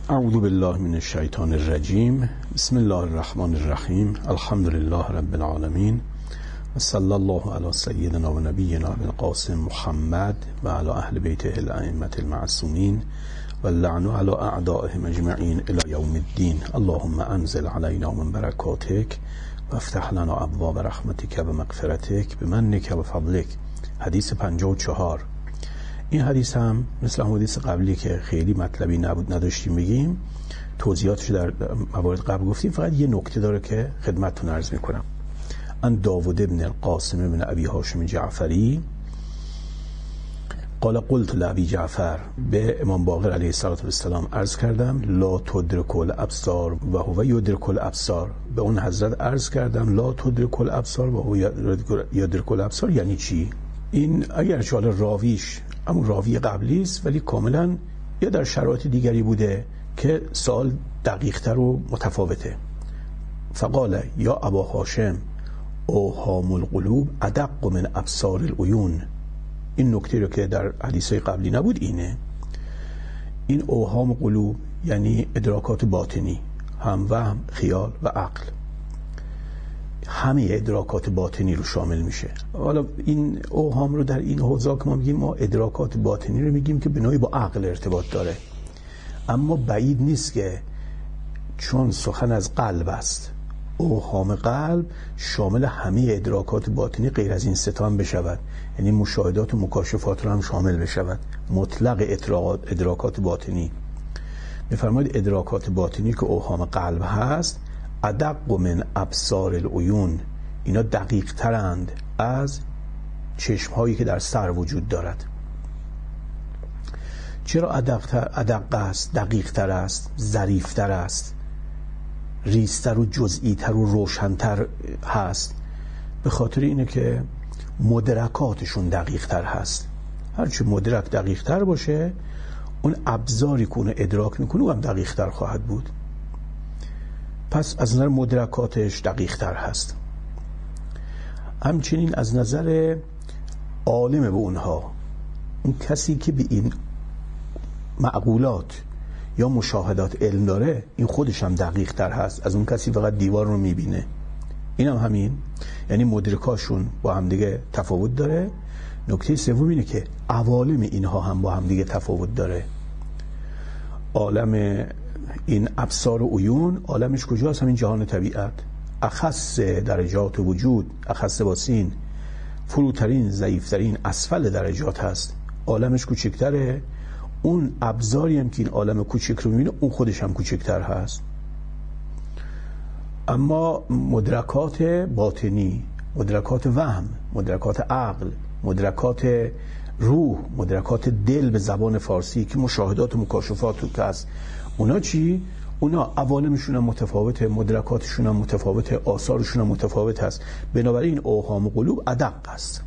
اعوذ بالله من الشیطان الرجیم. بسم الله الرحمن الرحیم. الحمد لله رب العالمین و صلی الله علی سیدنا و نبینا القاسم محمد و علی اهل بیته الائمة المعصومین و اللعن علی اعدائهم اجمعین الی یوم الدین. اللهم انزل علینا من برکاتک و افتح لنا ابواب رحمتک و مغفرتک بمنک و فضلک. حدیث 54. این حدیث هم مثل حدیث قبلی که خیلی مطلبی نداشتیم بگیم، توضیحاتش در موارد قبل گفتیم، فقط یه نکته داره که خدمتتون عرض میکنم. ان داود ابن القاسم ابن ابی هاشم جعفری قال قلت لابی جعفر، به امام باقر علیه السلام عرض کردم لا تدرک الابصار و هو یدرک الابصار. به اون حضرت عرض کردم لا تدرک الابصار و هو یدرک الابصار یعنی چی؟ این اگر شال راویش همون راوی قبلی است، ولی کاملا یا در شرایط دیگری بوده که سوال دقیق‌تر و متفاوته. فقال یا ابا هاشم اوهام القلوب ادق من ابصار العیون. این نکته رو که در حدیثهای قبلی نبود اینه. این اوهام قلوب یعنی ادراکات باطنی، هم وهم، خیال و عقل. همه ادراکات باطنی رو شامل میشه. حالا این اوهام رو در این حوزه که ما میگیم، ما ادراکات باطنی رو میگیم که به نوعی با عقل ارتباط داره، اما بعید نیست که چون سخن از قلب است، اوهام قلب شامل همه ادراکات باطنی غیر از این سه تا هم بشود، یعنی مشاهدات و مکاشفات رو هم شامل بشود. مطلق ادراکات باطنی میفرماید ادراکات باطنی که اوهام قلب هست ادق من ابصار العیون، اینا دقیق ترند از چشم هایی که در سر وجود دارد. چرا ادق است، دقیق تر است، ظریف تر است، ریزتر و جزئی تر و روشنتر هست؟ به خاطر اینه که مدرکاتشون دقیق تر هست. هرچی مدرک دقیق تر باشه، اون ابزاری که اون ادراک میکنه اون هم دقیق تر خواهد بود. پس از نظر مدرکاتش دقیق تر هست. همچنین از نظر عالم به اونها، اون کسی که به این معقولات یا مشاهدات علم داره، این خودش هم دقیق تر هست از اون کسی فقط دیوار رو میبینه. این هم همین، یعنی مدرکاشون با هم دیگه تفاوت داره. نکته سوم اینه که عوالم اینها هم با هم دیگه تفاوت داره. عالم این ابصار و عیون، عالمش کجاست؟ همین جهان طبیعت. اخص درجات وجود، اخص با سین، فروترین، ضعیفترین، اسفل درجات هست. عالمش کوچکتره. اون ابزاری هم که این عالم کوچک رو میبینه، اون خودش هم کوچکتر هست. اما مدرکات باطنی، مدرکات وهم، مدرکات عقل، مدرکات روح، مدرکات دل به زبان فارسی که مشاهدات و مکاشفات که هست، اونا چی؟ اونا عوالمشون هم متفاوته، مدرکاتشون هم متفاوته، آثارشون هم متفاوت هست. بنابراین اوهام قلوب ادق است.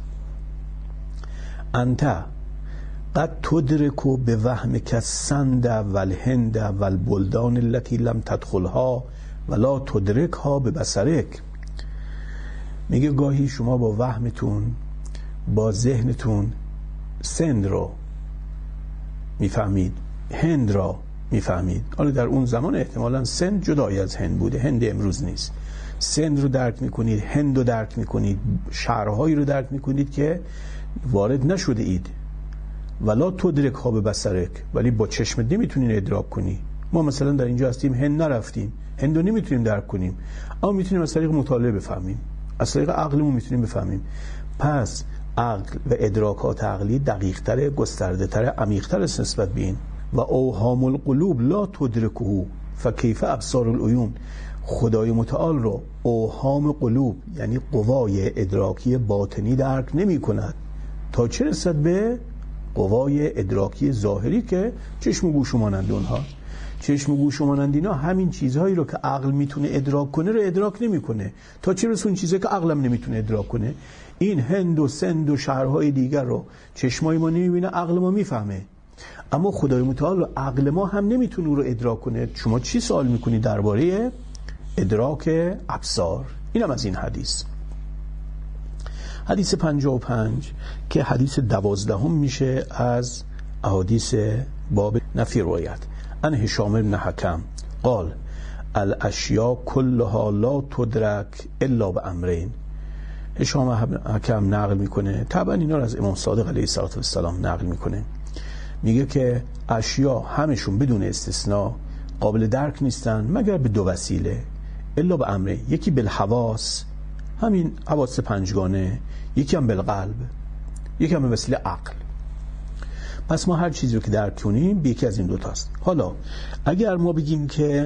انت قد تدرکو به وهم کسند و الهند و البلدان التي لم تدخلها ولا تدرکها به بصرک. میگه گاهی شما با وهمتون، با ذهنتون سند رو میفهمید، هند را میفهمید. حالا در اون زمان احتمالاً سند جدای از هند بوده، هند امروز نیست. سند رو درک میکنید، هند رو درک میکنید، شهرهایی رو درک میکنید که وارد نشده اید. ولا تدرک ها به بصرک، ولی با چشمت نمیتونین ادراک کنی. ما مثلا در اینجا هستیم، هند نرفتیم، هند رو نمیتونیم درک کنیم، اما میتونیم از طریق مطالعه بفهمیم، از طریق عقلمون میتونیم بفهمیم. پس عقل و ادراکات عقلی دقیق تره، گسترده تره، عمیق تره نسبت به این. و اوهام القلوب لا تدرکه فکیف ابصار العیون. خدای متعال رو اوهام قلوب یعنی قوای ادراکی باطنی درک نمی کند، تا چه رسد به قوای ادراکی ظاهری که چشم و گوش مانند اونها. چشم و گوش مانند اینا همین چیزهایی رو که عقل میتونه ادراک کنه رو ادراک نمیکنه، تا چه رسون چیزایی که عقلم نمیتونه ادراک کنه. این هند و سند و شهرهای دیگر رو چشمای ما نمیبینه، عقل ما میفهمه، اما خدای متعال رو عقل ما هم نمیتونه رو ادراک کنه. شما چی سوال میکنی درباره ادراک ابصار؟ اینم از این حدیث. حدیث 55 که حدیث 12 میشه از احادیث باب نفی روایت. عن هشام بن حکم قال الاشیاء کلها لا تدرک الا بامرین. هشام حکم نقل میکنه، طبعا اینا رو از امام صادق علیه السلام نقل میکنه، میگه که اشیا همشون بدون استثناء قابل درک نیستن مگر به دو وسیله، الا به امره، یکی بالحواس، همین حواس پنجگانه، یکی هم بالقلب، یکی هم به وسیله عقل. پس ما هر چیزی رو که درک کنیم به یکی از این دوتاست. حالا اگر ما بگیم که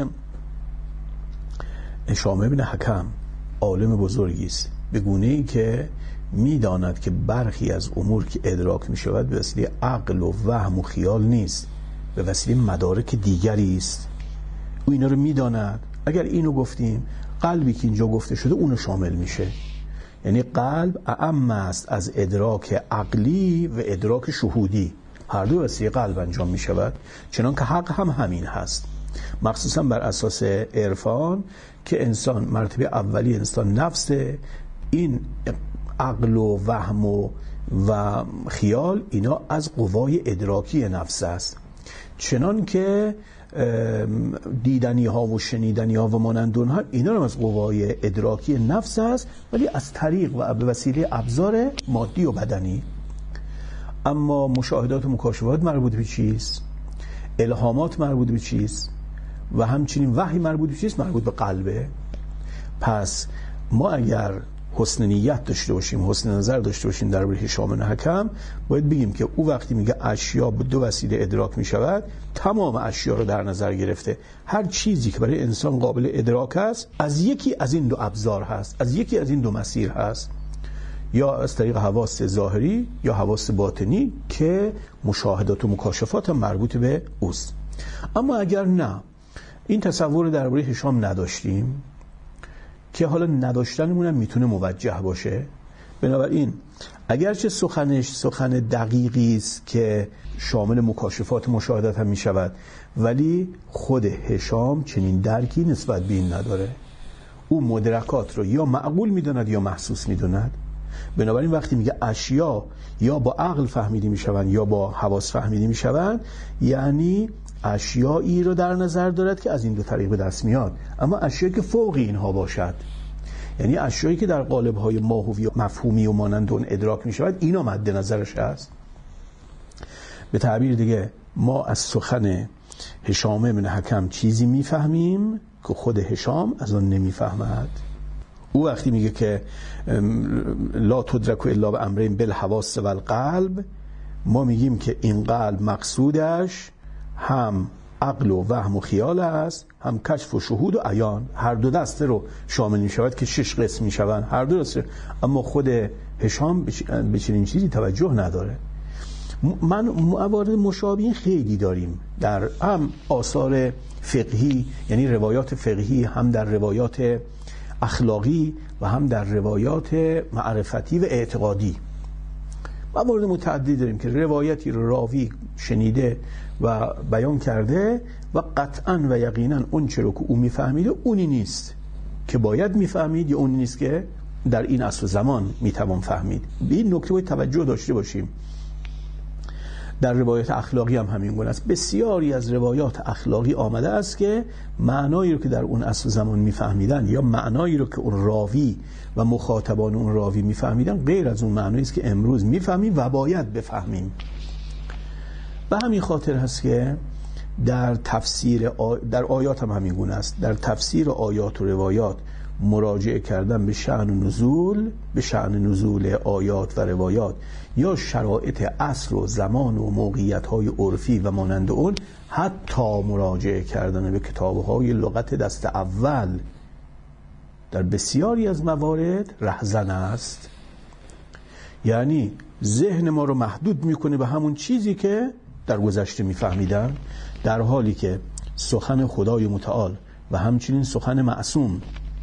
هشام بن حکم عالم بزرگی است به گونه ای که میداند که برخی از امور که ادراک می شود به وسیله عقل و وهم و خیال نیست، به وسیله مدارک دیگری است، او اینا رو میداند. اگر اینو گفتیم قلبی که اینجا گفته شده اونو شامل میشه، یعنی قلب اعم است از ادراک عقلی و ادراک شهودی، هر دو وسیله قلب انجام می شود، چنان که حق هم همین هست، مخصوصا بر اساس عرفان که انسان مرتبه اولی انسان نفسه، این عقل و وهم و خیال اینا از قوای ادراکی نفس است، چنان که دیدنی ها و شنیدنی ها و مانند اونها اینا هم از قوای ادراکی نفس است، ولی از طریق و به وسیله ابزار مادی و بدنی. اما مشاهدات و مکاشفات مربوط به چیست؟ الهامات مربوط به چیست؟ و همچنین وحی مربوط به چیست؟ مربوط به قلبه. پس ما اگر حسن نیت داشته باشیم، حسن نظر داشته باشیم درباره هشام بن حکم، باید بگیم که او وقتی میگه اشیا به دو وسیله ادراک میشود، تمام اشیا رو در نظر گرفته. هر چیزی که برای انسان قابل ادراک است از یکی از این دو ابزار هست، از یکی از این دو مسیر هست، یا از طریق حواس ظاهری یا حواس باطنی که مشاهدات و مکاشفات هم مربوط به اوست. اما اگر نه این تصور درباره هشام نداشتیم، که حالا نداشتنمون هم میتونه موجه باشه، بنابراین اگرچه سخنش سخن دقیقی است که شامل مکاشفات مشاهدات هم میشود، ولی خود هشام چنین درکی نسبت به این نداره. او مدرکات رو یا معقول میداند یا محسوس میداند. بنابراین وقتی میگه اشیا یا با عقل فهمیده میشوند یا با حواس فهمیده میشوند، یعنی اشیایی رو در نظر دارد که از این دو طریق به دست میاد، اما اشیایی که فوق اینها باشد، یعنی اشیایی که در قالب‌های ماهوی و مفهومی و مانند اون ادراک میشود، اینا مد نظرش هست. به تعبیر دیگه ما از سخن هشام بن حکم چیزی میفهمیم که خود هشام از آن نمیفهمد. او وقتی میگه که لا تدرک الا بامرین بالحواس و القلب، ما میگیم که این قلب مقصودش هم عقل و وهم و خیال است، هم کشف و شهود و عیان، هر دو دسته رو شامل میشود که 6 قسم میشوند، هر دو دسته. اما خود هشام به چنین چیزی توجه نداره. من موارد مشابه خیلی داریم در هم آثار فقهی، یعنی روایات فقهی، هم در روایات اخلاقی و هم در روایات معرفتی و اعتقادی. موارد متعددی داریم که روایتی رو راوی شنیده و بیان کرده و قطعاً و یقیناً اون چه رو که او میفهمیده اونی نیست که باید میفهمید، یا اونی نیست که در این عصر و زمان میتوان فهمید. به این نکته باید توجه داشته باشیم. در روایات اخلاقی هم همین گونه است. بسیاری از روایات اخلاقی آمده است که معنایی رو که در اون عصر و زمان میفهمیدن یا معنایی رو که اون راوی و مخاطبان اون راوی میفهمیدن غیر از اون معنایی است که امروز میفهمیم و باید بفهمیم. به همین خاطر هست که در تفسیر در آیات هم همین گونه است. در تفسیر آیات و روایات مراجعه کردن به شأن نزول، به شأن نزول آیات و روایات یا شرایط عصر و زمان و موقعیت‌های عرفی و مانند اون، حتی مراجعه کردن به کتاب‌های لغت دست اول در بسیاری از موارد رهزن است. یعنی ذهن ما رو محدود میکنه به همون چیزی که در گذشته میفهمیدن، در حالی که سخن خدای متعال و همچنین سخن معصوم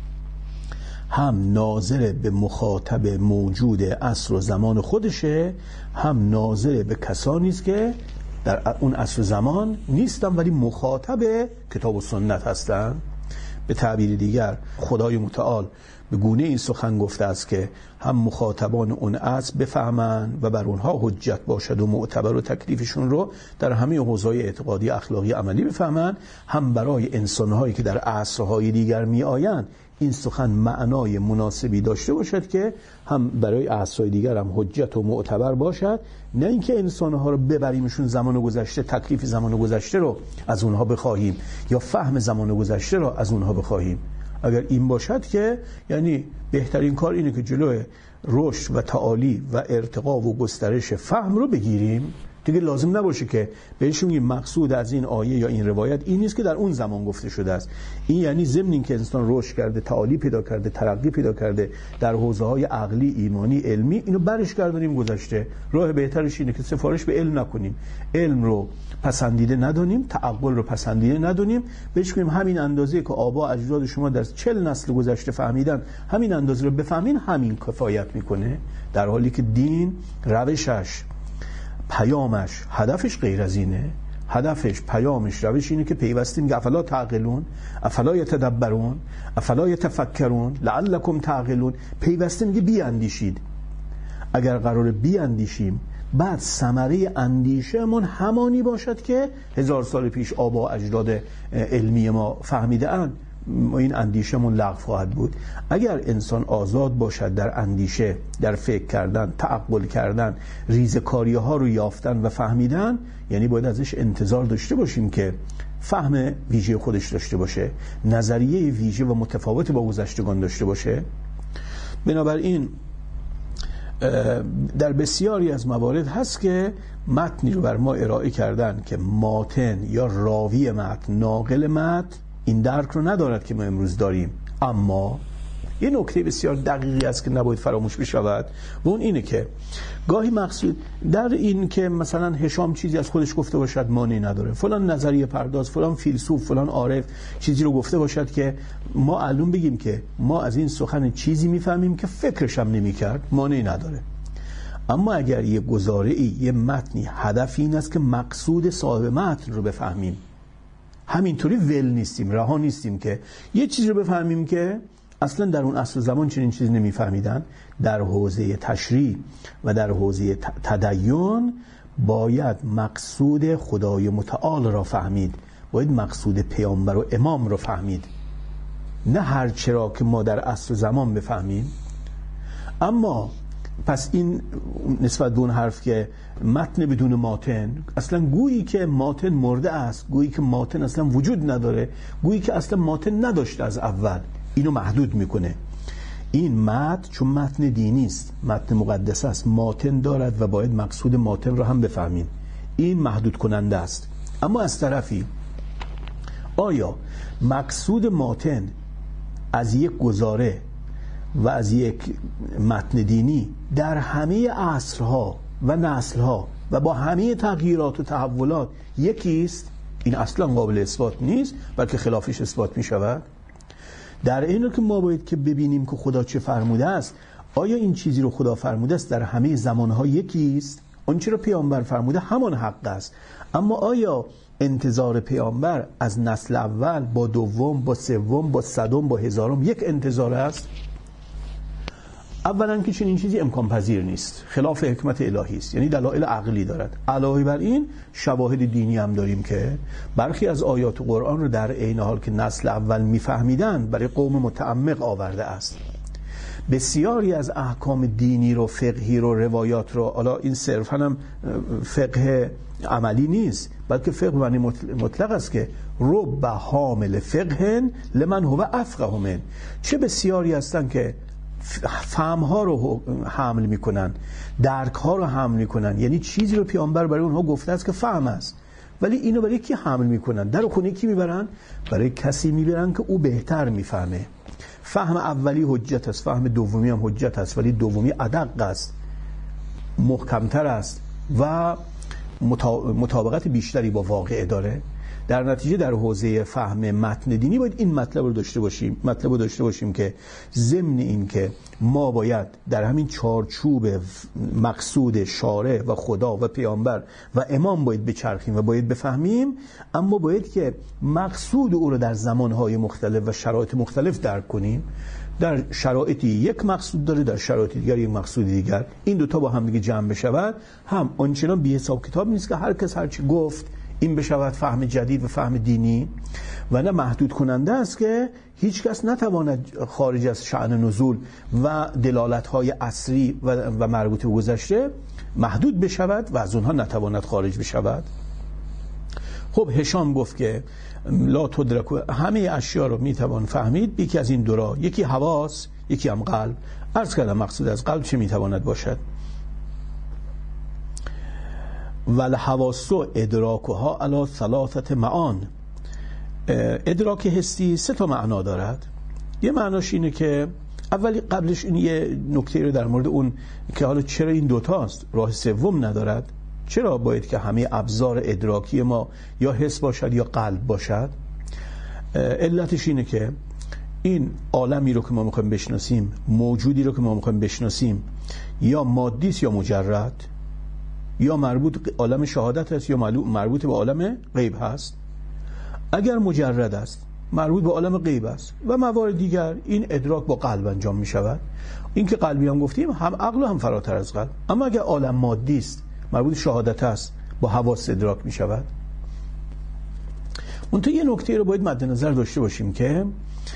هم ناظر به مخاطب موجود عصر و زمان خودشه، هم ناظر به کسانی است که در اون عصر و زمان نیستن ولی مخاطب کتاب و سنت هستن. به تعبیر دیگر خدای متعال به گونه این سخن گفته است که هم مخاطبان اون عصر بفهمند و بر اونها حجت باشد و معتبر و تکلیفشون رو در همه حوزه‌های اعتقادی، اخلاقی، عملی بفهمند، هم برای انسان‌هایی که در عصرهای دیگر میآیند این سخن معنای مناسبی داشته باشد که هم برای عصرهای دیگر هم حجت و معتبر باشد، نه اینکه انسان‌ها رو ببریمشون زمان گذشته، تکلیف زمان گذشته رو از اونها بخواهیم یا فهم زمان گذشته رو از اونها بخواهیم. اگر این باشد که یعنی بهترین کار اینه که جلوی رشد و تعالی و ارتقا و گسترش فهم رو بگیریم. دیگه لازم نباشه که بهشون این مقصود از این آیه یا این روایت این نیست که در اون زمان گفته شده است. این یعنی ضمن این که انسان رشد کرده، تعالی پیدا کرده، ترقی پیدا کرده در حوزه‌های عقلی، ایمانی، علمی، اینو برش گردونیم گذشته. راه بهترش اینه که سفارش به علم نکنیم، علم رو پسندیده ندونیم، تعقل رو پسندیده ندونیم، بهش بگیم همین اندازه که آبا اجداد شما در 40 نسل گذشته فهمیدن، همین اندازه رو بفهمین، همین کفایت میکنه. در حالی که دین روشش، پیامش، هدفش غیر از اینه. هدفش، پیامش، روش اینه که پیوستیم که افلا تعقلون، افلا یتدبرون، افلا یتفکرون لعلکم تعقلون. پیوستیم که بیاندیشید. اگر قرار بیاندیشیم بعد ثمره اندیشه‌مون همانی باشد که 1000 سال پیش آبا اجداد علمی ما فهمیده اند، این اندیشه‌مون لغو خواهد بود. اگر انسان آزاد باشد در اندیشه، در فکر کردن، تعقل کردن، ریزکاری‌ها رو یافتن و فهمیدن، یعنی باید ازش انتظار داشته باشیم که فهم ویژه خودش داشته باشه، نظریه ویژه و متفاوت با گذشتگان داشته باشه. بنابراین در بسیاری از موارد هست که متنی رو بر ما ارائه کردن که ماتن یا راوی متن، ناقل متن این درک رو ندارد که ما امروز داریم. اما یه نکته بسیار دقیقی است که نباید فراموش بشود و اون اینه که گاهی مقصود در این که مثلا هشام چیزی از خودش گفته باشد مانعی نداره، فلان نظریه پرداز، فلان فیلسوف، فلان عارف چیزی رو گفته باشد که ما الان بگیم که ما از این سخن چیزی میفهمیم که فکرش هم نمی‌کرد، مانعی نداره. اما اگر یه گزاره‌ای، یه متنی هدف این است که مقصود صاحب متن رو بفهمیم، همینطوری ول نیستیم، رها نیستیم که یه چیزی رو بفهمیم که اصلا در اون عصر زمان چنین چیزی نمیفهمیدن. در حوزه تشریع و در حوزه تدین باید مقصود خدای متعال را فهمید، باید مقصود پیامبر و امام را فهمید، نه هر چرا که ما در عصر زمان بفهمیم. اما پس این نسبت به اون حرف که متن بدون ماتن، اصلا گویی که ماتن مرده است، گویی که ماتن اصلا وجود نداره، گویی که اصلا ماتن نداشته از اول، اینو محدود میکنه. این متن چون متن دینی است، متن مقدس است، ماتن دارد و باید مقصود ماتن رو هم بفهمیم. این محدود کننده است. اما از طرفی آیا مقصود ماتن از یک گزاره و از یک متن دینی در همه عصرها و نسلها و با همه تغییرات و تحولات یکی است؟ این اصلا قابل اثبات نیست، بلکه خلافش اثبات می شود. در اینو که ما باید که ببینیم که خدا چه فرموده است. آیا این چیزی رو خدا فرموده است در همه زمانها یکی است؟ اون چی رو پیامبر فرموده همان حق است. اما آیا انتظار پیامبر از نسل اول با دوم، با سوم، با صدم، با هزارم یک انتظار است؟ اولا که چنین چیزی امکان پذیر نیست، خلاف حکمت الهی است، یعنی دلایل عقلی دارد. علاوه بر این شواهد دینی هم داریم که برخی از آیات قرآن رو در عین حال که نسل اول میفهمیدن برای قوم متعمق آورده است. بسیاری از احکام دینی رو، فقهی رو، روایات رو، حالا این صرفاً هم فقه عملی نیست، بلکه فقه معنی مطلق است که رب حامل فقه لمن هو افقه من. چه بسیاری هستن که فهم‌ها رو حمل میکنن، درک‌ها رو حمل میکنن، یعنی چیزی رو پیامبر برای اونها گفته است که فهم است، ولی اینو برای کی حمل میکنن؟ در خونه کی میبرن؟ برای کسی میبرن که او بهتر میفهمه. فهم اولی حجت است، فهم دومی هم حجت است، ولی دومی ادق است، محکمتر است و مطابقت بیشتری با واقع داره. در نتیجه در حوزه فهم متن دینی باید این مطلب رو داشته باشیم که ضمن این که ما باید در همین چارچوب مقصود شارع و خدا و پیامبر و امام باید بچرخیم و باید بفهمیم، اما باید که مقصود او رو در زمانهای مختلف و شرایط مختلف درک کنیم. در شرایطی یک مقصود داره، در شرایط دیگر یک مقصود دیگر. این دوتا با هم دیگه جمع بشود هم آنچنان بی حساب کتاب نیست که هر کس هر چی گفت این بشود فهم جدید و فهم دینی، و نه محدود کننده است که هیچ کس نتواند خارج از شأن نزول و دلالت‌های عصری و مربوط به گذشته محدود بشود و از اونها نتواند خارج بشود. خب هشام گفت که لا تدرک، همه اشیا رو میتوان فهمید یکی از این دو را، یکی حواس یکی هم قلب. عرض کردم مقصود از قلب چه میتواند باشد؟ والحواس ادراکها علی ثلاثه معان. ادراک حسی 3 معنا دارد. یه معناش اینه که اولی قبلش این یه نکته رو در مورد اون که حالا چرا این دوتاست، راه سوم ندارد، چرا باید که همه ابزار ادراکی ما یا حس باشد یا قلب باشد؟ علتش اینه که این عالمی رو که ما میخوایم بشناسیم، موجودی رو که ما میخوایم بشناسیم، یا مادی است یا مجرد، یا مربوط به عالم شهادت است یا مربوط به عالم غیب هست. اگر مجرد است مربوط به عالم غیب است و موارد دیگر، این ادراک با قلب انجام می شود. این که قلبی هم گفتیم، هم عقل و هم فراتر از قلب. اما اگر عالم مادی است مربوط شهادت است، با حواس ادراک می شود. منتها یه نکته رو باید مد نظر داشته باشیم که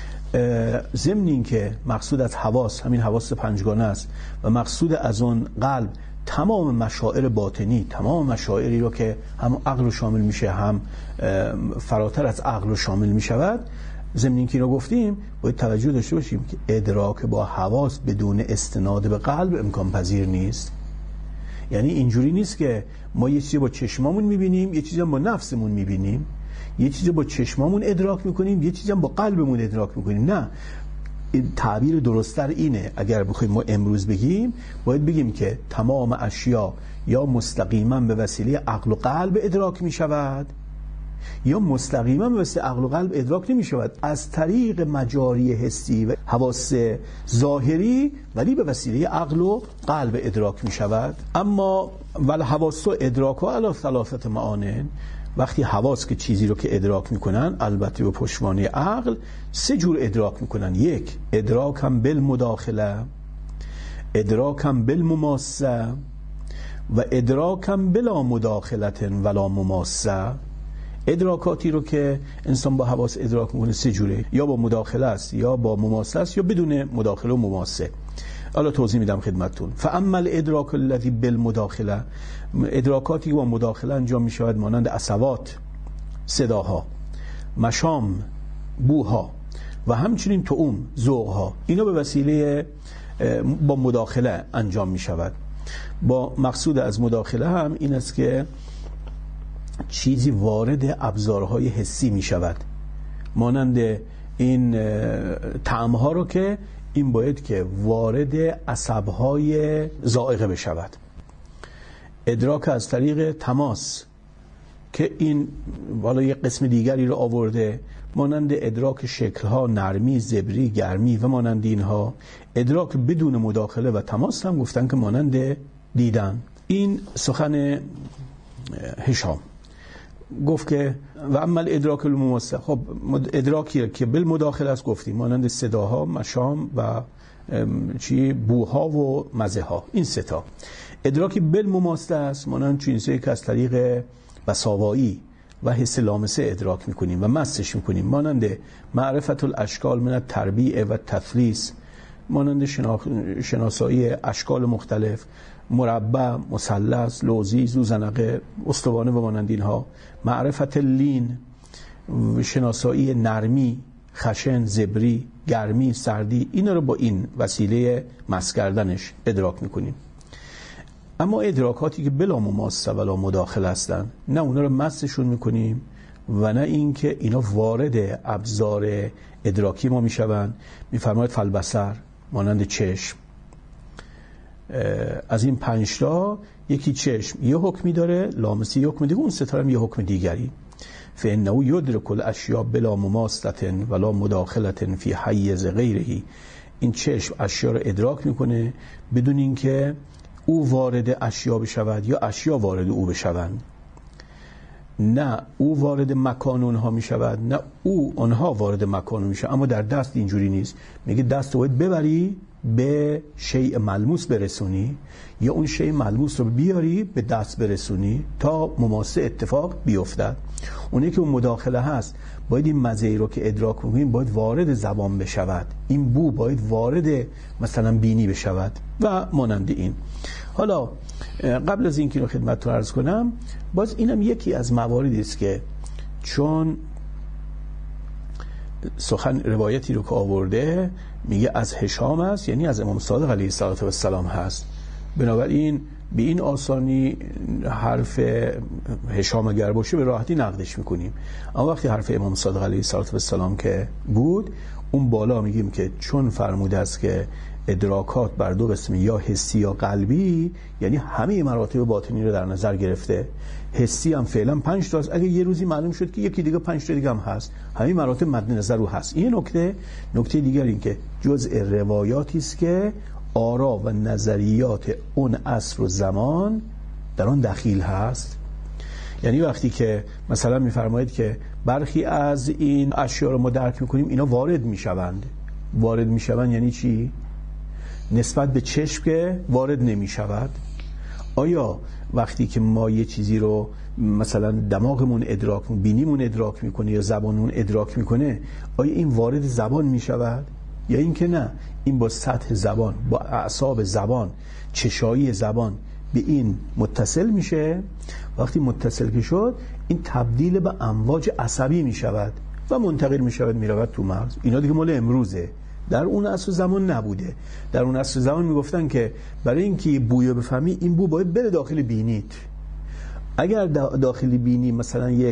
ضمن این که مقصود از حواس همین حواس پنجگانه است و مقصود از اون قلب تمام مشاعر باطنی، تمام مشاعری رو که هم عقل رو شامل میشه هم فراتر از عقل رو شامل میشود، ضمن اینکه رو گفتیم باید توجه داشته باشیم که ادراک با حواس بدون استناد به قلب امکان پذیر نیست. یعنی اینجوری نیست که ما یه چیزی با چشمامون میبینیم، یه چیزی با نفسمون میبینیم، یه چیزی با چشمامون ادراک میکنیم، یه چیزی با قلبمون ادراک میکنیم. نه، تعبیر درست‌تر اینه، اگر بخوایم ما امروز بگیم باید بگیم که تمام اشیا یا مستقیما به وسیله عقل و قلب ادراک می شود یا مستقیما به وسیله عقل و قلب ادراک نمی شود، از طریق مجاری حسی و حواس ظاهری، ولی به وسیله عقل و قلب ادراک می شود. اما والحواس ادراکها علی ثلاثه معان، وقتی حواس که چیزی رو که ادراک میکنن، البته به پشتوانه عقل، 3 جور ادراک میکنن. یک، ادراکم بالمداخله، ادراکم بالمماسه و ادراکم بلا مداخلت ولا مماسه. ادراکاتی رو که انسان با حواس ادراک میکنه 3 جوره، یا با مداخله است، یا با مماسه است، یا بدون مداخله و مماسه. حالا توضیح میدم خدمتتون. فاما الادراک الذی بالمداخله، ادراکاتی با مداخله انجام می شود مانند اصوات، صداها، مشام، بوها و همچنین طعوم، ذوقها، اینا به وسیله با مداخله انجام می شود. با مقصود از مداخله هم این است که چیزی وارد ابزارهای حسی می شود، مانند این طعمها رو که این باید که وارد عصبهای ذائقه بشود. ادراک از طریق تماس که این والا یک قسم دیگری رو آورده، مانند ادراک شکلها، نرمی، زبری، گرمی و مانند اینها. ادراک بدون مداخله و تماس هم گفتن که مانند دیدن. این سخن هشام گفت که و اما الادراک المماسه، خب ادراکی که بالمداخله است گفتیم مانند صداها، مشام و بوها و مزه ها، این 3 تا. ادراکی بالمماسه است مانند چیزایی که از طریق بساوایی و حس لامسه ادراک میکنیم و مسش میکنیم، مانند معرفت الاشکال من التربیع و تثلیث، مانند شناسایی اشکال مختلف، مربع، مثلث، لوزی، زوزنقه، استوانه و مانند اینها. معرفت لین، شناسایی نرمی، خشن، زبری، گرمی، سردی، اینا رو با این وسیله مس کردنش ادراک میکنیم. اما ادراکاتی که بلا مماسه ولا مداخل هستن، نه اونا رو مسشون میکنیم و نه اینکه اینا وارد ابزار ادراکی ما میشوند. میفرماید فالبصر، مانند چشم. از این 5 تا یکی چشم یه حکمی داره، لامسی یه حکم دیگه، اون 3 تا هم یه حکم دیگری. فانه یدرک الاشیاء بلا مماسه ولا مداخله فی حیز غیره. این چشم اشیا رو ادراک میکنه بدون اینکه او وارد اشیا بشود یا اشیا وارد او بشوند. نه او وارد مکان اونها می شود نه اونها وارد مکان می شود. اما در دست اینجوری نیست. میگه دست رو باید ببری به شیء ملموس برسونی یا اون شیء ملموس رو بیاری به دست برسونی تا مماسه اتفاق بیفتد. اونی که اون مداخله هست باید این مزه رو که ادراک می‌کنیم باید وارد زبان بشود، این بو باید وارد مثلا بینی بشود و مانند این. حالا قبل از اینکه رو خدمتتون عرض کنم، باز اینم یکی از مواردی است که چون سخن روایتی رو که آورده میگه از هشام است، یعنی از امام صادق علیه السلام هست، بنابراین به این آسانی حرف هشام اگر باشه به راحتی نقدش میکنیم. اما وقتی حرف امام صادق علیه السلام که بود، اون بالا میگیم که چون فرموده است که ادراکات بر دو قسم، یا حسی یا قلبی، یعنی همه مراتب باطنی رو در نظر گرفته. حسی هم فعلا 5 تا است، اگه یه روزی معلوم شد که یکی دیگه 5 تا دیگه هم هست، همه مراتب مد نظر رو هست. این نکته دیگر این که جزء روایاتی است که آرا و نظریات اون عصر و زمان در آن دخیل هست. یعنی وقتی که مثلا میفرمایید که برخی از این اشیاء رو ما درک میکنیم، اینا وارد میشوند یعنی چی؟ نسبت به چشم که وارد نمیشود. آیا وقتی که ما یه چیزی رو مثلا دماغمون ادراک، بینیمون ادراک میکنه یا زبانمون ادراک میکنه، آیا این وارد زبان میشود یا این که نه، این با سطح زبان، با اعصاب زبان، چشایی زبان به این متصل میشه؟ وقتی متصل که شد، این تبدیل به امواج عصبی میشود و منتقل میشود میرود تو مغز. اینا دیگه مال امروزه، در اون عصر زمان نبوده. در اون عصر زمان میگفتن که برای اینکه بویو بفهمی، این بو باید بره داخل بینیت. اگر داخل بینی مثلا یک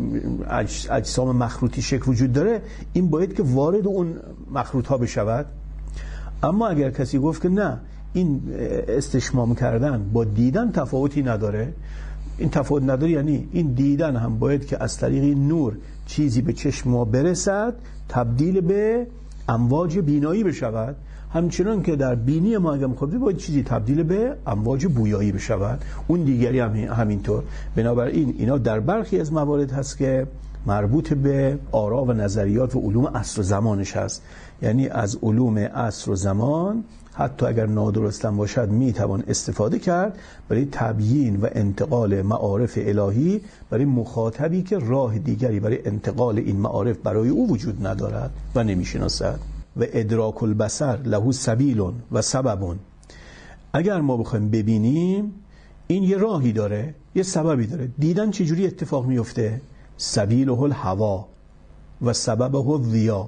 اجسام مخروطی شکل وجود داره، این باید که وارد اون مخروط ها بشود. اما اگر کسی گفت که نه، این استشمام کردن با دیدن تفاوتی نداره، این تفاوت نداره، یعنی این دیدن هم باید که از طریق نور چیزی به چشم ما برسد، تبدیل به امواج بینایی بشود، همچنان که در بینی ما اگر می‌خواهیم باید چیزی تبدیل به امواج بویایی بشود، اون دیگری هم همینطور. بنابراین اینا در برخی از موارد هست که مربوط به آرا و نظریات و علوم عصر و زمانش هست. یعنی از علوم عصر و زمان حتی اگر نادرستم باشد میتوان استفاده کرد برای تبیین و انتقال معارف الهی برای مخاطبی که راه دیگری برای انتقال این معارف برای او وجود ندارد و نمیشناسد. و ادراک البصر له سبیل و سبب. اگر ما بخوایم ببینیم، این یه راهی داره، یه سببی داره. دیدن چجوری اتفاق میفته؟ سبیله الهوا و سببه الضیا.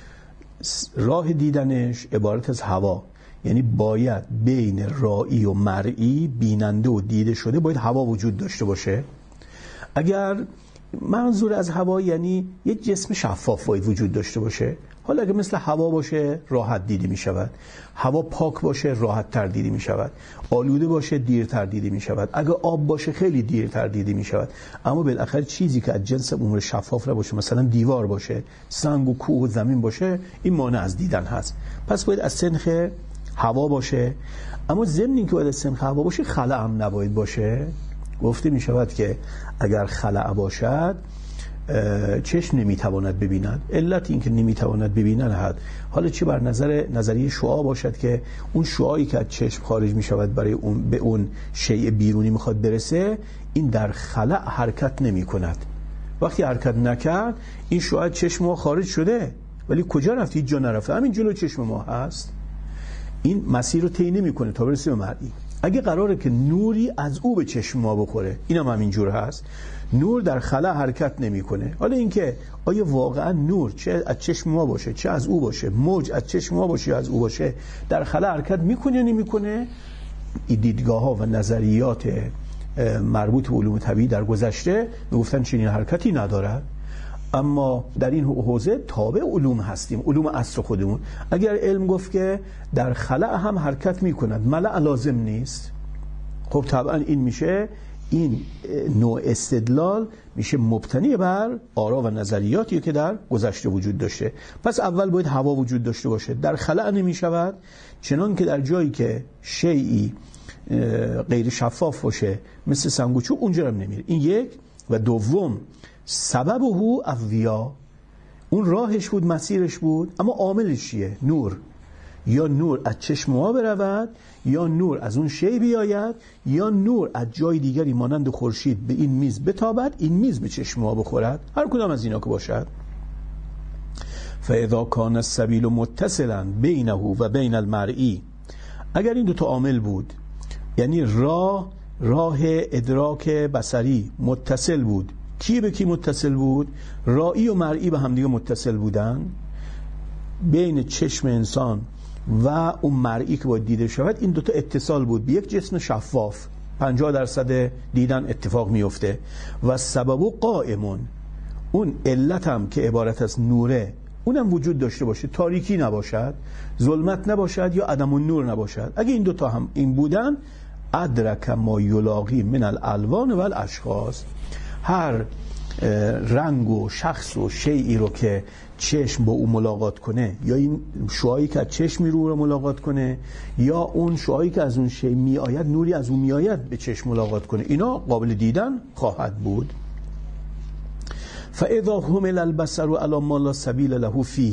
راه دیدنش عبارت از هوا، یعنی باید بین رایی و مرئی، بیننده و دیده شده، باید هوا وجود داشته باشه. اگر منظور از هوا یعنی یه جسم شفاف باید وجود داشته باشه. حالا اگه مثل هوا باشه راحت دیده می شود، هوا پاک باشه راحت تر دیده می شود، آلوده باشه دیرتر دیده می شود، اگه آب باشه خیلی دیرتر دیده می شود. اما بالاخره چیزی که از جنس امور شفاف نباشه، مثلا دیوار باشه، سنگ و کوه و زمین باشه، این مانع از دیدن هست. پس باید از سنخ هوا باشه. اما ضمن اینکه باید از سنخ هوا باشه، خلأ هم نباید باشه. گفته می شود که اگر خلأ باشد چشم نمیتواند ببیند. علت این که نمیتواند ببیند حالا چه بر نظریه شعاع باشد که اون شعاعی که از چشم خارج میشود برای اون به اون شیء بیرونی میخواد برسه، این در خلأ حرکت نمی کند. وقتی حرکت نکرد، این شعاع چشم ما خارج شده ولی کجا رفت؟ هیچ جا نرفته، همین جلو چشم ما هست. این مسیر رو طی نمیکنه تا برسه به مرئی. اگه قراره که نوری از او به چشم ما بخوره، اینم همینجور هست. نور در خلا حرکت نمیکنه. حالا اینکه آیا واقعا نور چه از چشم ما باشه چه از او باشه، موج از چشم ما باشه از او باشه، در خلا حرکت میکنه یا نمیکنه؟ این دیدگاه ها و نظریات مربوط به علوم طبیعی در گذشته میگفتن چنین حرکتی ندارد. اما در این حوزه تابع علوم هستیم، علوم عصر خودمون. اگر علم گفت که در خلا هم حرکت میکند، ملأ لازم نیست، خب طبعا این میشه، این نوع استدلال میشه مبتنی بر آرا و نظریاتی که در گذشته وجود داشته. پس اول باید هوا وجود داشته باشه، در خلا نمیشود، چنان که در جایی که شیئی غیر شفاف باشه مثل سنگ و چوب، اونجا هم نمیره. این یک. و دوم سببه الضیا، اون راهش بود، مسیرش بود، اما عاملش چیه؟ نور. یا نور از چشم ما برود، یا نور از اون شی بیاید، یا نور از جای دیگری مانند خورشید به این میز بتابد، این میز به چشم ما بخورد. هر کدام از اینا که باشد. فاذا کان السبیل متصلا بینه و بین المرئی، اگر این دو تا عامل بود، یعنی راه ادراک بصری متصل بود، کی به کی متصل بود؟ رائی و مرئی به همدیگه متصل بودن، بین چشم انسان و اون مرئی که باید دیده شود این دوتا اتصال بود به یک جسم شفاف، 50% دیدن اتفاق میفته. و سبب قائمون، اون علت هم که عبارت از نوره اونم وجود داشته باشه، تاریکی نباشد، ظلمت نباشد یا عدم النور نباشد. اگه این دوتا هم این بودن، ادرک ما یلاقی من الالوان و الاشخاص، هر رنگ و شخص و شیئی رو که چشم با او ملاقات کنه، یا این شعاعی که از چشم رو ملاقات کنه، یا اون شعاعی که از اون شی می آید، نوری از اون می آید به چشم ملاقات کنه، اینا قابل دیدن خواهد بود. فاذا حمل البصر علی ما لا سبیل له فیه،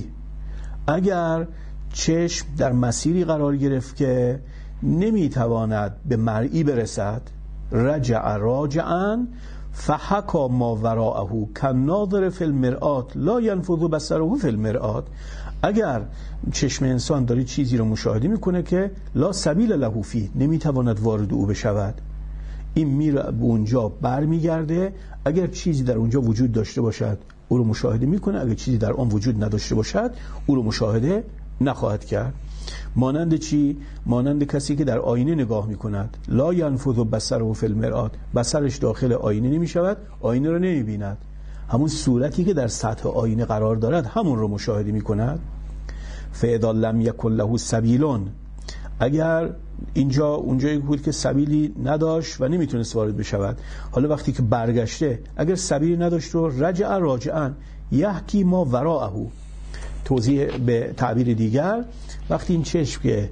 اگر چشم در مسیری قرار گرفت که نمیتواند به مرئی برسد، رجع راجعا فحکا ما وراءه کالناظر فی المرآة لا ینفذ بصره فی المرآة، اگر چشم انسان داره چیزی رو مشاهده میکنه که لا سبیل له فیه، نمیتواند وارد او بشود، این میره به اونجا برمیگرده، اگر چیزی در اونجا وجود داشته باشد او رو مشاهده میکنه، اگر چیزی در آن وجود نداشته باشد او رو مشاهده نخواهد کرد. مانند چی؟ مانند کسی که در آینه نگاه میکند، لا ینفذ بصره فی المرآة، بصرش داخل آینه نمیشود، آینه رو نمیبیند، همون صورتی که در سطح آینه قرار دارد همون رو مشاهده میکند. فاذا لم یکن له سبیل، اگر اونجایی بود که سبیلی نداشت و نمیتونست وارد بشود، حالا وقتی که برگشته اگر سبیلی نداشت رو رجع راجعا یحکی ما وراءه، توضیح به تعبیر دیگر، وقتی این چشم که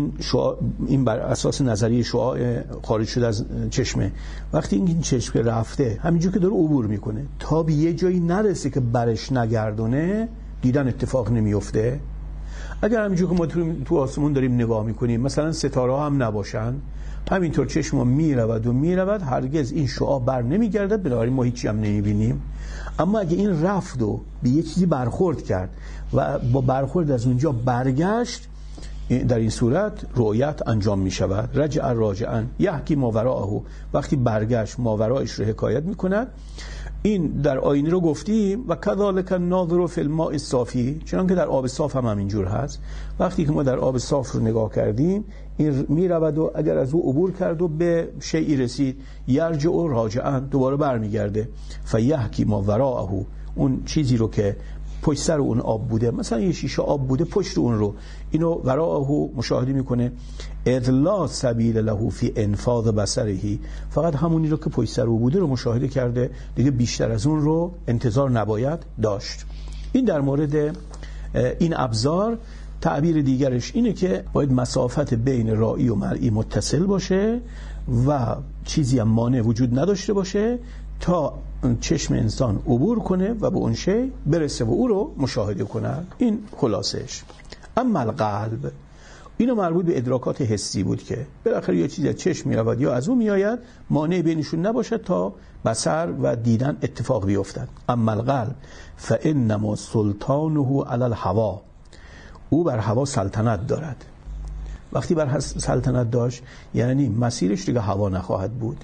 این بر اساس نظریه شعاع خارج شده از چشمه، وقتی این چشم که رفته همینجور که داره عبور میکنه تا به یه جایی نرسه که برش نگردونه، دیدن اتفاق نمیفته. اگر همینجور که ما تو آسمون داریم نگاه میکنیم، مثلا ستاره ها هم نباشن، همینطور چشم ما میرود و میرود، هرگز این شعاع بر نمیگردد، بنابراین ما هیچی هم نمیبینیم. اما اگه این رفت و به یه چیزی برخورد کرد و با برخورد از اونجا برگشت، در این صورت رؤیت انجام می شود. رجع راجعا یحکی ماوراءه، وقتی برگشت ماورایش رو حکایت می کند. این در آینه رو گفتیم و کذالک الناظر فی الماء الصافی، چنانکه در آب صاف هم اینجور هست، وقتی که ما در آب صاف رو نگاه کردیم این می رود و اگر از او عبور کرد و به شیئی رسید، یرجع راجعا، دوباره برمیگرده، فیحکی ماوراءه، اون چیزی رو که پشت سر اون آب بوده، مثلا یه شیشه آب بوده پشت اون رو، اینو وراءه مشاهده میکنه. اذ لا سبیل له فی انفاذ بصره، فقط همونی رو که پشت سر او بوده رو مشاهده کرده، دیگه بیشتر از اون رو انتظار نباید داشت. این در مورد این ابزار. تعبیر دیگرش اینه که باید مسافت بین رائی و مرئی متصل باشه و چیزی هم مانع وجود نداشته باشه تا چشم انسان عبور کنه و به اون شی برسه و او رو مشاهده کنه. این خلاصش. اما القلب، اینو مربوط به ادراکات حسی بود که بالاخره یه چیزی از چشم میرود یا از اون میآید، مانع بینشون نباشد تا بصر و دیدن اتفاق بیفتد. اما القلب فانما سلطانه علی الهوا، او بر هوا سلطنت دارد. وقتی بر سلطنت داشت یعنی مسیرش دیگه هوا نخواهد بود،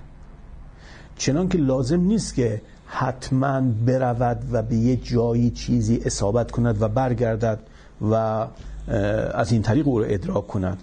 چنان که لازم نیست که حتما برود و به یه جایی چیزی اصابت کند و برگردد و از این طریق او رو ادراک کند.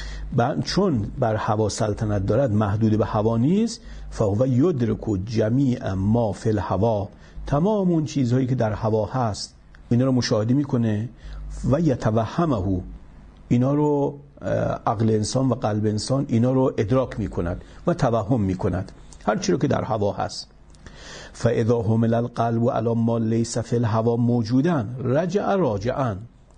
چون بر هوا سلطنت دارد، محدود به هوا نیست. فهو یدرک جمیع ما فی الهوا، تمام اون چیزهایی که در هوا هست اینا رو مشاهده میکنه. و یتوهمه، اینا رو عقل انسان و قلب انسان اینا رو ادراک میکند و توهم میکند، هر چی رو که در هوا هست. فاذا حمل القلب علی ما لیس فی الهوا موجودا رجع راجعا،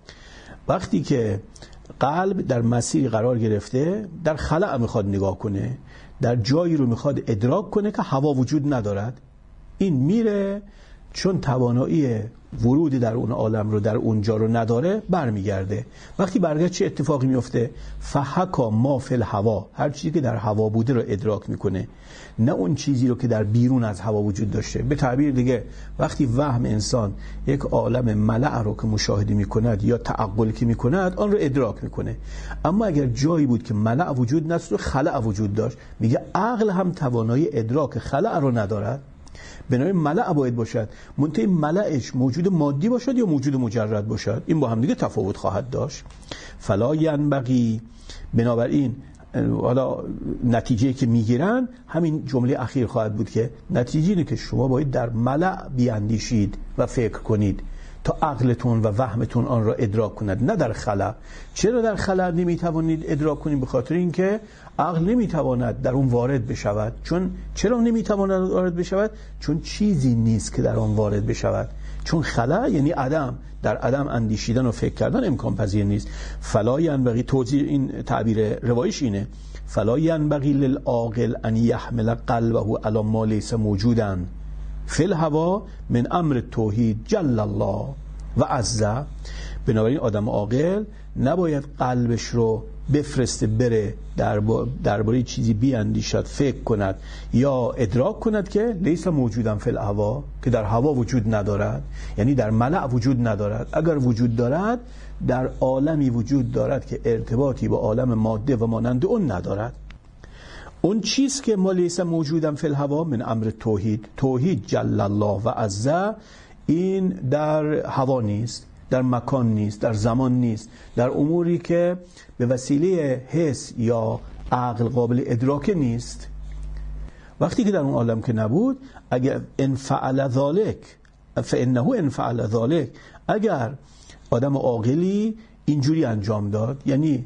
وقتی که قلب در مسیری قرار گرفته، در خلأ میخواد نگاه کنه، در جایی رو میخواد ادراک کنه که هوا وجود ندارد، این میره چون توانایی ورود در اون عالم رو در اونجا رو نداره برمیگرده. وقتی برگشت چه اتفاقی میفته؟ فحکا ما فی الهوا، هر چیزی که در هوا بوده رو ادراک میکنه، نه اون چیزی رو که در بیرون از هوا وجود داشته. به تعبیر دیگه وقتی وهم انسان یک عالم ملأ رو که مشاهده میکند یا تعقل که میکند آن رو ادراک میکنه. اما اگر جایی بود که ملأ وجود نداشت و خلأ وجود داشت، میگه عقل هم توانایی ادراک خلأ رو ندارد. بنابراین ملأ باید باشد، منتهی ملأش موجود مادی باشد یا موجود مجرد باشد، این با هم دیگه تفاوت خواهد داشت. فلا ینبغی، بنابراین حالا نتیجه که میگیرن همین جمله اخیر خواهد بود که نتیجه اینه که شما باید در ملأ بیاندیشید و فکر کنید تا عقلتون و وهمتون آن را ادراک کند، نه در خلا. چرا در خلا نمیتوانید ادراک کنید؟ به خاطر اینکه عقل نمیتواند در اون وارد بشود. چرا نمیتواند وارد بشود؟ چون چیزی نیست که در آن وارد بشود. چون خلا یعنی عدم، در عدم اندیشیدن و فکر کردن امکان پذیر نیست. فلا ینبغی، توضیح این تعبیر روایش اینه، فلا ینبغی للعاقل ان یحمل قلبه علی ما لیس موجودا فی الهوا من امر توحید جل الله و عز. بنابراین آدم عاقل نباید قلبش رو بفرسته بره درباره چیزی بیاندیشد، فکر کند یا ادراک کند که لیس موجودا فی الهوا، که در هوا وجود ندارد، یعنی در ملأ وجود ندارد. اگر وجود دارد در عالمی وجود دارد که ارتباطی با عالم ماده و مانند اون ندارد. اون چیز که ما لیس موجودم فی الهوا من امر توحید، توحید جل الله و عز، این در هوا نیست، در مکان نیست، در زمان نیست، در اموری که به وسیله حس یا عقل قابل ادراک نیست. وقتی که در اون عالم که نبود، اگر انفعل ذالک فانه انفعل ذالک، اگر آدم عاقلی اینجوری انجام داد، یعنی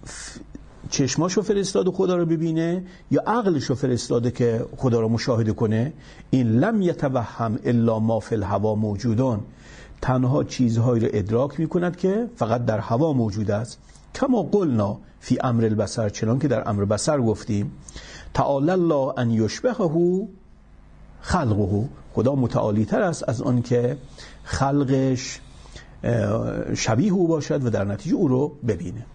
چشماشو فرستاده خدا رو ببینه یا عقلشو فرستاده که خدا رو مشاهده کنه، این لم یتوهم الا ما فی الهوا موجودون، تنها چیزهایی رو ادراک میکند که فقط در هوا موجود است. کما قلنا فی امر البصر، چنان که در امر بصر گفتیم، تعالی الله ان یشبهه خلقه، خدا متعالی تر است از آن که خلقش شبیه او باشد و در نتیجه او رو ببینه.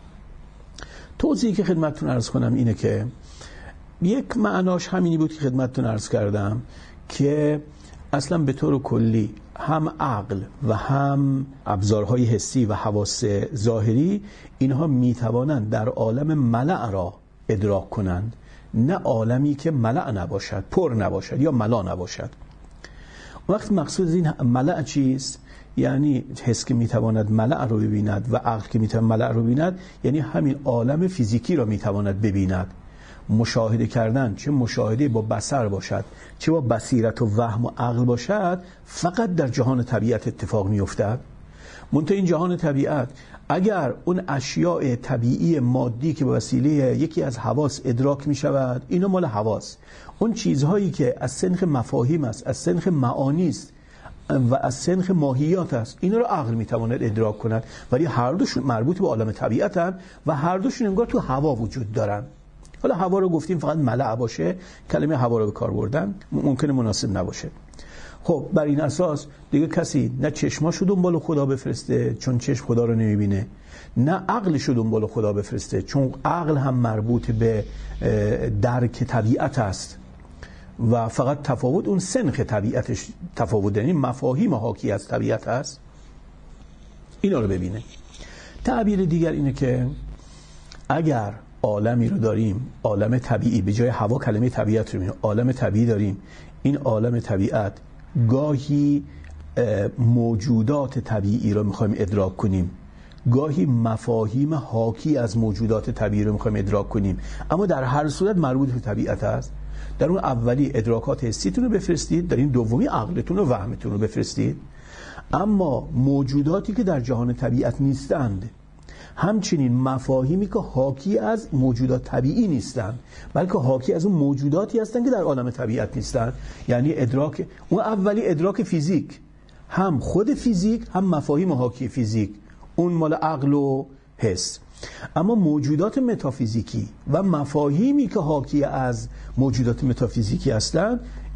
توضیحی که خدمتتون عرض کنم اینه که یک معناش همینی بود که خدمتتون عرض کردم که اصلا به طور کلی هم عقل و هم ابزارهای حسی و حواس ظاهری اینها میتوانند در عالم ملأ را ادراک کنند، نه عالمی که ملأ نباشد، پر نباشد یا ملا نباشد. وقت مقصود این ملأ چیست؟ یعنی حس که میتواند ملأ رو ببیند و عقل که میتواند ملأ رو ببیند، یعنی همین عالم فیزیکی را میتواند ببیند. مشاهده کردن، چه مشاهده با بصر باشد چه با بصیرت و وهم و عقل باشد، فقط در جهان طبیعت اتفاق میافتد. منتها این جهان طبیعت اگر اون اشیاء طبیعی مادی که به وسیله یکی از حواس ادراک می شود، اینا مال حواس، اون چیزهایی که از سنخ مفاهیم است، از سنخ معانی است و از سنخ ماهیات است، اینا رو عقل میتواند ادراک کند، ولی هر دوشون مربوط به عالم طبیعتن و هر دوشون انگار تو هوا وجود دارن. حالا هوا رو گفتیم فقط ملأ باشه، کلمه هوا رو به کار بردن ممکنه مناسب نباشه. خب بر این اساس دیگه کسی نه چشماشو دنبال خدا بفرسته چون چشم خدا رو نمیبینه، نه عقلشو دنبال خدا بفرسته چون عقل هم مربوط به درک طبیعت است و فقط تفاوت اون سنخ طبیعتش تفاوت، یعنی مفاهیم حاکی از طبیعت است، اینا رو ببینه. تعبیر دیگر اینه که اگر عالمی رو داریم، عالم طبیعی، به جای هوا کلمه طبیعت رو میگیم، عالم طبیعی داریم، این عالم طبیعت گاهی موجودات طبیعی رو میخوایم ادراک کنیم، گاهی مفاهیم حاکی از موجودات طبیعی رو میخوایم ادراک کنیم، اما در هر صورت مربوط به طبیعت است. در اون اولی ادراکات حسیتون رو بفرستید، در این دومی عقلتون و وهمتون رو بفرستید. اما موجوداتی که در جهان طبیعت نیستند، همچنین مفاهیمی که حاکی از موجودات طبیعی نیستند بلکه حاکی از اون موجوداتی هستند که در عالم طبیعت نیستند، یعنی ادراک اون اولی ادراک فیزیک، هم خود فیزیک هم مفاهیم حاکی فیزیک، اون مال عقل و حس. اما موجودات متافیزیکی و مفاهیمی که حاکی از موجودات متافیزیکی هستند،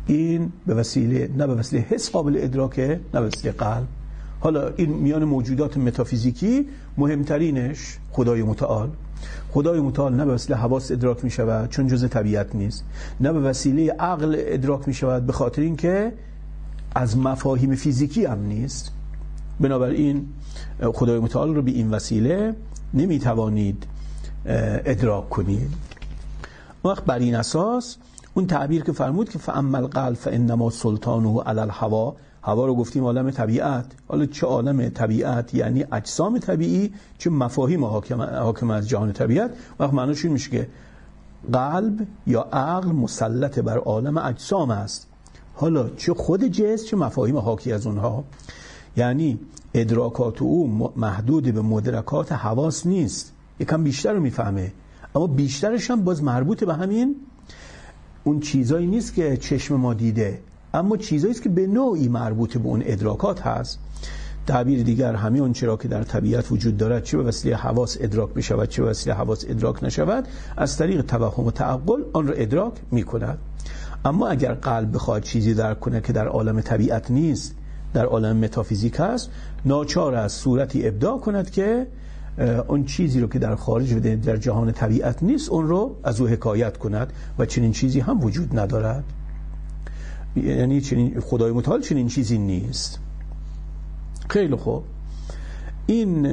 این به وسیله نه به وسیله حس قابل ادراکه، نه به وسیله قلب. حالا این میان موجودات متافیزیکی مهمترینش خدای متعال. خدای متعال نه به وسیله حواس ادراک می شود چون جزء طبیعت نیست، نه به وسیله عقل ادراک می شود به خاطر اینکه از مفاهیم فیزیکی هم نیست. بنابراین خدای متعال رو به این وسیله نمی توانید ادراک کنید. وقت بر این اساس اون تعبیر که فرمود که فاما القلب فانما سلطانه علی الهوا، هوا رو گفتیم عالم طبیعت. حالا چه عالم طبیعت؟ یعنی اجسام طبیعی، چه مفاهیم حاکم از جهان طبیعت. وقت معناش این میشه که قلب یا عقل مسلط بر عالم اجسام است، حالا چه خود جسم چه مفاهیم حاکی از اونها. یعنی ادراکات او محدود به مدرکات حواس نیست، یکم بیشتر رو میفهمه، اما بیشترش هم باز مربوط به همین اون چیزایی نیست که چشم ما دیده، اما چیزایی است که به نوعی مربوط به اون ادراکات هست. تعبیر دیگر همه اون چرا که در طبیعت وجود دارد، چه به وسیله حواس ادراک بشود چه به وسیله حواس ادراک نشود، از طریق توهم و تعقل آن را ادراک می‌کند. اما اگر قلب بخواد چیزی درک کنه که در عالم طبیعت نیست، در عالم متافیزیک هست، ناچار است صورتی ابداع کند که اون چیزی رو که در خارج و در جهان طبیعت نیست اون رو از او حکایت کند و چنین چیزی هم وجود ندارد. یعنی چنین خدای متعال چنین چیزی نیست. خیلی خوب، این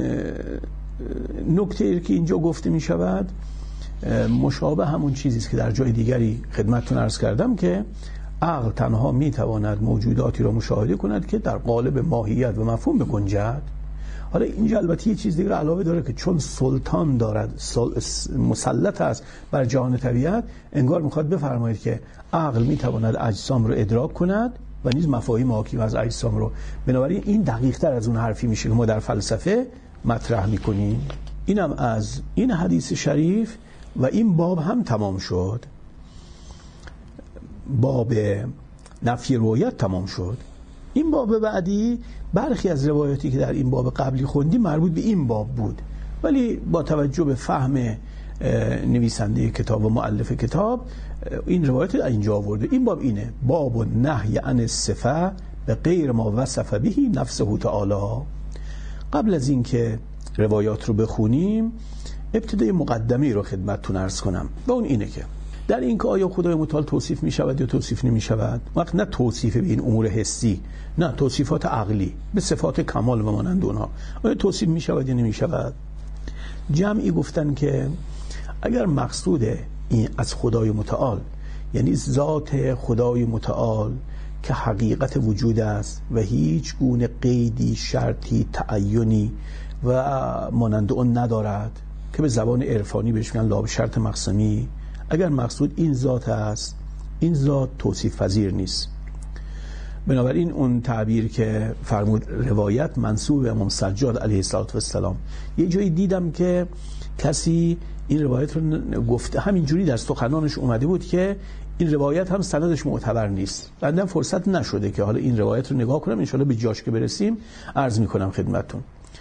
نکته که اینجا گفته می شود مشابه همون چیزی است که در جای دیگری خدمتتون عرض کردم که عقل تنها می تواند موجوداتی را مشاهده کند که در قالب ماهیت و مفهوم بگنجد. حالا اینجا البته یه چیز دیگر علاوه داره که چون سلطان دارد، مسلط است بر جهان طبیعت، انگار میخواد بفرمایید که عقل میتواند اجسام رو ادراک کند و نیز مفاهیم حاکم از اجسام رو. بنابراین این دقیق تر از اون حرفی میشه که ما در فلسفه مطرح میکنیم. اینم از این حدیث شریف و این باب هم تمام شد. باب نفی رؤیت تمام شد. این باب بعدی برخی از روایاتی که در این باب قبلی خوندیم مربوط به این باب بود، ولی با توجه به فهم نویسنده کتاب و مؤلف کتاب این روایت اینجا آورده. این باب اینه: باب النهی عن الصفه به غیر ما وصف به نفسه تعالی. قبل از اینکه روایات رو بخونیم ابتدای مقدمه رو خدمتتون عرض کنم و اون اینه که در این که آیا خدای متعال توصیف می شود یا توصیف نمی شود. وقت نه توصیف به این امور حسی، نه توصیفات عقلی به صفات کمال و مانند اونها، آیا توصیف می شود یا نمی شود. جمعی گفتن که اگر مقصود این از خدای متعال یعنی ذات خدای متعال که حقیقت وجود است و هیچ گونه قیدی، شرطی، تعینی و مانند اون ندارد که به زبان عرفانی بهش میگن لا به شرط مقسمی، اگر مقصود این ذات است، این ذات توصیف پذیر نیست. بنابراین اون تعبیر که فرمود روایت منسوب به امام سجاد علیه السلام، یه جایی دیدم که کسی این روایت رو گفته، همینجوری در سخنانش اومده بود که این روایت هم سندش معتبر نیست. بعدم فرصت نشده که حالا این روایت رو نگاه کنم، انشالله به جاش که برسیم عرض میکنم خدمتتون.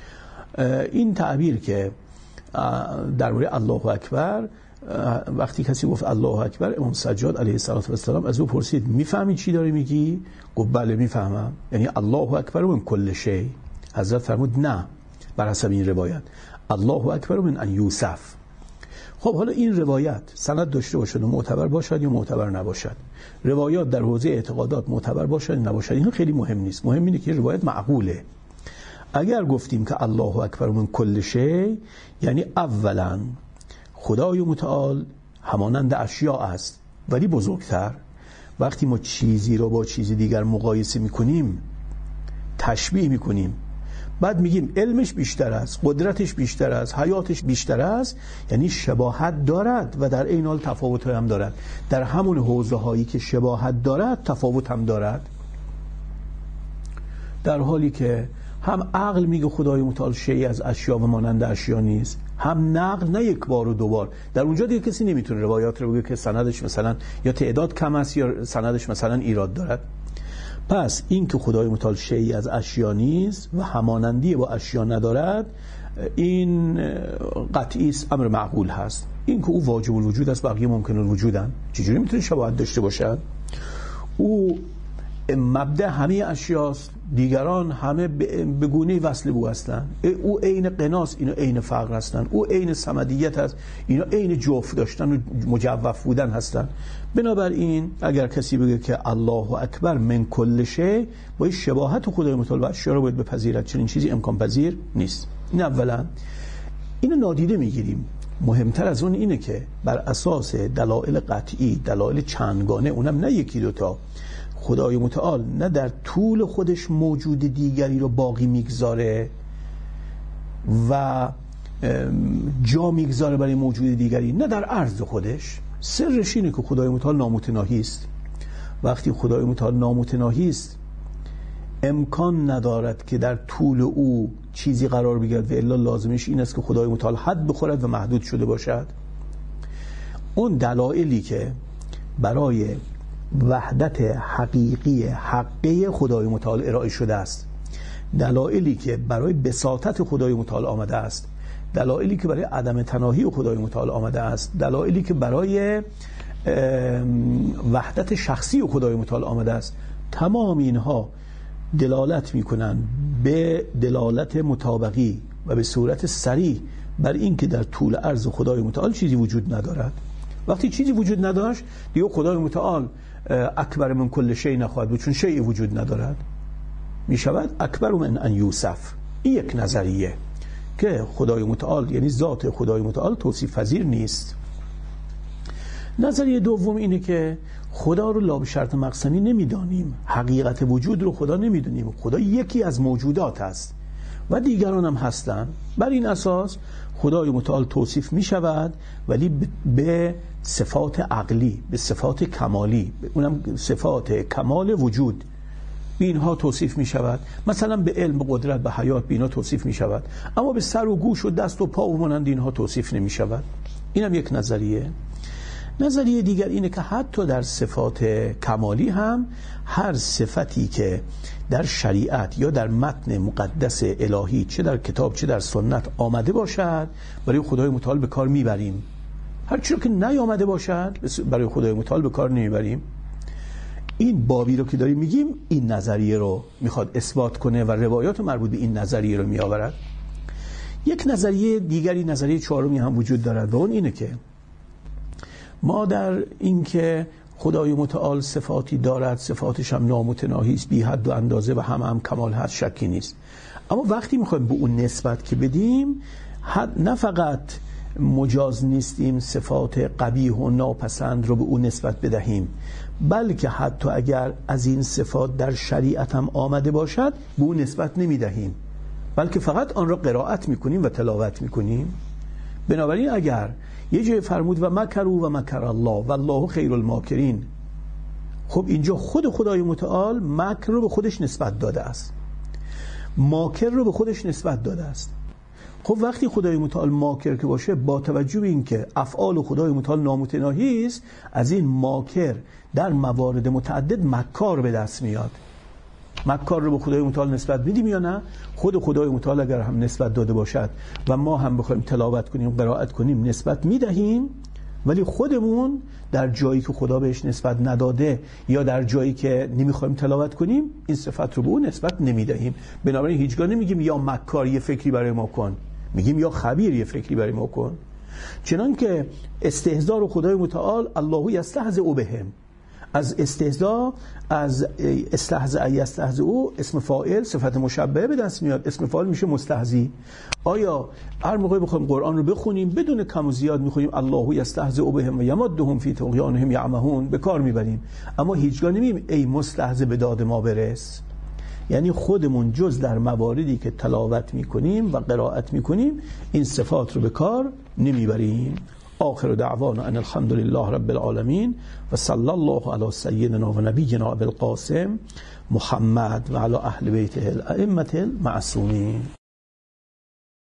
این تعبیر که درباره الله اکبر، وقتی کسی گفت الله اکبر، امام سجاد علیه السلام از او پرسید میفهمی چی داری میگی؟ گفت بله میفهمم، یعنی الله اکبر من کل شی. حضرت فرمود نه، بر حسب این روایت الله اکبر من ان یوسف. خب حالا این روایت سند داشته باشد و معتبر باشد یا معتبر نباشد، روایات در حوزه اعتقادات معتبر باشد یا نباشد، این خیلی مهم نیست. مهم اینه که روایت معقوله. اگر گفتیم که الله اکبر من کل شی، یعنی اولا خدای متعال همانند اشیاء است ولی بزرگتر. وقتی ما چیزی رو با چیزی دیگر مقایسه میکنیم، تشبیه میکنیم، بعد میگیم علمش بیشتر است، قدرتش بیشتر است، حیاتش بیشتر است، یعنی شباهت دارد و در این حال تفاوت هم دارد. در همون حوزه هایی که شباهت دارد تفاوت هم دارد، در حالی که هم عقل میگه خدای متعال شیئی از اشیا و مانند اشیا نیست، هم نقل نه یک بار و دو بار. در اونجا دیگه کسی نمیتونه روایات رو بگه که سندش مثلا یا تعداد کم است یا سندش مثلا ایراد دارد. پس این که خدای متعال شیئی از اشیا نیست و همانندی با اشیا ندارد، این قطعی است، امر معقول هست. این که او واجب الوجود است، بقیه ممکن الوجودن، چجوری میتونه شباهت داشته باشد؟ او مبدأ همه اشیاست، دیگران همه به گونه وصل به او هستند. او عین قناس، اینا عین فقر هستند. او عین صمدیت هست، اینا عین جوف داشتن و مجوف بودن هستند. بنابراین اگر کسی بگه که الله اکبر من کل شیء، با شباهت خدای متعال و اشیا رو باید بپذیرد، چنین چیزی امکان پذیر نیست. این اولا اینو نادیده میگیریم. مهمتر از اون اینه که بر اساس دلایل قطعی، دلایل چندگانه، اونم نه یکی دوتا، خدای متعال نه در طول خودش موجود دیگری رو باقی میگذاره و جا میگذاره برای موجود دیگری، نه در عرض خودش. سرش اینه که خدای متعال نامتناهی است. وقتی خدای متعال نامتناهی است، امکان ندارد که در طول او چیزی قرار بگیرد و الا لازمش این است که خدای متعال حد بخورد و محدود شده باشد. اون دلایلی که برای وحدت حقیقی حقه خدای متعال ارائه شده است، دلایلی که برای بساطت خدای متعال آمده است، دلایلی که برای عدم تناهی خدای متعال آمده است، دلایلی که برای وحدت شخصی خدای متعال آمده است، تمام اینها دلالت میکنن به دلالت مطابقی و به صورت صریح بر این که در طول عرض خدای متعال چیزی وجود ندارد. وقتی چیزی وجود نداشت، دیگه خدای متعال اکبر من کل شیء نخواهد بود، چون شیء وجود ندارد. می شود اکبر من ان یوصف. این یک نظریه که خدای متعال، یعنی ذات خدای متعال توصیف پذیر نیست. نظریه دوم اینه که خدا رو لا به شرط مقسمی نمیدانیم، حقیقت وجود رو خدا نمیدونیم. خدا یکی از موجودات است و دیگران هم هستند. بر این اساس خدای متعال توصیف می شود، ولی به صفات عقلی، به صفات کمالی، اونم صفات کمال وجود، اینها توصیف می شود. مثلا به علم، به قدرت، به حیات، به اینها توصیف می شود، اما به سر و گوش و دست و پا و مانند اینها توصیف نمی شود. اینم یک نظریه. نظریه دیگر اینه که حتی در صفات کمالی هم هر صفتی که در شریعت یا در متن مقدس الهی، چه در کتاب چه در سنت آمده باشد، برای خدای متعال به کار میبریم. هر چیزی که نیامده باشد برای خدای متعال به کار نمیبریم. این بابی رو که داریم میگیم، این نظریه رو میخواد اثبات کنه و روایات مربوط به این نظریه رو میآورد. یک نظریه دیگری، نظریه چهارمی هم وجود دارد و اون اینه که ما در این که خدای متعال صفاتی دارد، صفاتش هم نامتناهی است، بی حد و اندازه و هم کمال هست، شکی نیست. اما وقتی میخوایم به اون نسبت که بدیم، نه فقط مجاز نیستیم صفات قبیح و ناپسند رو به اون نسبت بدهیم، بلکه حتی اگر از این صفات در شریعت هم آمده باشد به اون نسبت نمیدهیم، بلکه فقط آن را قرائت میکنیم و تلاوت میکنیم. بنابراین اگر یه جای فرمود و مکروا و مکر الله والله خیر الماکرین، خب اینجا خود خدای متعال مکر رو به خودش نسبت داده است، ماکر رو به خودش نسبت داده است. خب وقتی خدای متعال ماکر که باشه، با توجه به این که افعال خدای متعال نامتناهی است، از این ماکر در موارد متعدد مکار به دست میاد. مکار رو به خدای متعال نسبت بدیم یا نه؟ خود خدای متعال اگر هم نسبت داده باشد و ما هم بخوایم تلاوت کنیم، قرائت کنیم، نسبت میدهیم، ولی خودمون در جایی که خدا بهش نسبت نداده یا در جایی که نمیخوایم تلاوت کنیم، این صفت رو به اون نسبت نمیدهیم. بنابراین هیچگاه نمیگیم یا مکار یه فکری برای ما کن، میگیم یا خبیر یه فکری برای ما کن. چنان که استهزاء رو خدای متعال الله یستهزئ بهم، از استهزاء، از استهزاء یستهزئ، اسم فاعل صفت مشبهه به دست میاد، اسم فاعل میشه مستهزی. آیا هر موقع بخوایم قرآن رو بخونیم بدون کم و زیاد میخونیم الله یستهزئ بهم و یمدهم فی طغیانهم یعمهون، به کار میبریم، اما هیچگاه نمیگیم ای مستهزئ به داد ما برس. یعنی خودمون جز در مواردی که تلاوت میکنیم و قرائت میکنیم این صفات رو به کار نمیبریم. آخر دعوانا ان الحمد لله رب العالمین و صلی الله علی سیدنا و نبینا ابی القاسم محمد و علی اهل بیته الائمه المعصومین.